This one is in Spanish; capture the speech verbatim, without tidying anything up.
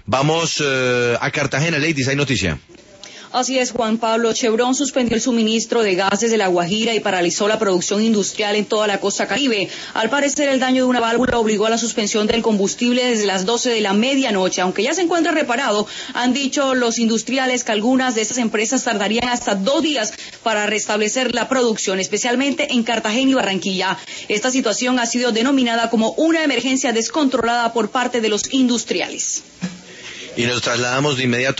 Vamos eh, a Cartagena, Ladies, hay noticia. Así es, Juan Pablo. Chevron suspendió el suministro de gas desde La Guajira y paralizó la producción industrial en toda la costa Caribe. Al parecer, el daño de una válvula obligó a la suspensión del combustible desde las doce de la medianoche. Aunque ya se encuentra reparado, han dicho los industriales que algunas de estas empresas tardarían hasta dos días para restablecer la producción, especialmente en Cartagena y Barranquilla. Esta situación ha sido denominada como una emergencia descontrolada por parte de los industriales. Y nos trasladamos de inmediato